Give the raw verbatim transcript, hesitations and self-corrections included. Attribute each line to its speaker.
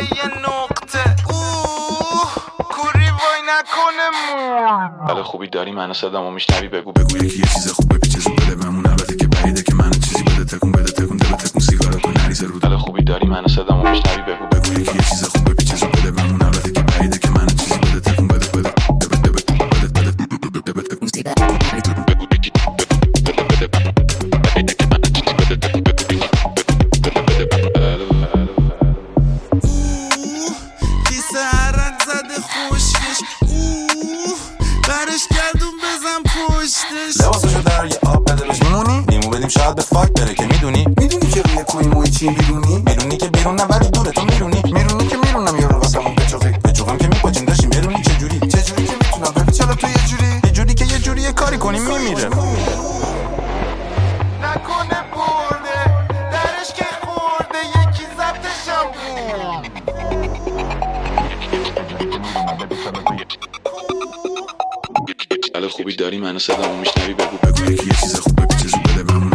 Speaker 1: یه نقطه اوه کوری وای نکنه مون.
Speaker 2: حال خوبی داری منو صدامو میشنوی بگو بگو یکی یه چیز خوب بپیچه زود بده بهمون. البته که بعیده که منو چیزی بده تکون بده تکون دل تکون سیگارو کن نریزه رود. حال خوبی داری منو صدامو میشنوی بگو بگو یکی یه چیز خوب بپیچه زود بده بهمون. البته که بعیده که منو چیزی بده تکون بده بده بده بده بده بده تکون سیگارو بگو یکی بده بده بعیده که منو چیزی بده تکون بده بده بده بده.
Speaker 1: کیسه عرق زده خوشگش اوه برش گردون بزن پشتش.
Speaker 3: لباسشو در یه آب بده بهش میمونی نیمو بدیم شاید به فاک بره که میدونی میدونی که روی کوی موی چی بیرونی بیرونی که بیرون نه ولی دوره تو میرونی میرونی که میرونم یارو واسمون بچوفی بچوفم که میپاچیم داشتیم بیرونی چه جوری چه جوری که میتونم ببین چرا تو یه جوری یه جوری که یه جوری یه کاری کنیم میمیره
Speaker 1: نکنه برده درش که خورده یکی زبطشم بود.
Speaker 2: حال خوبی داری منو صدامو میشنوی بگو بگو یکی یه چیز خوب بپیچه زود بده بهمون.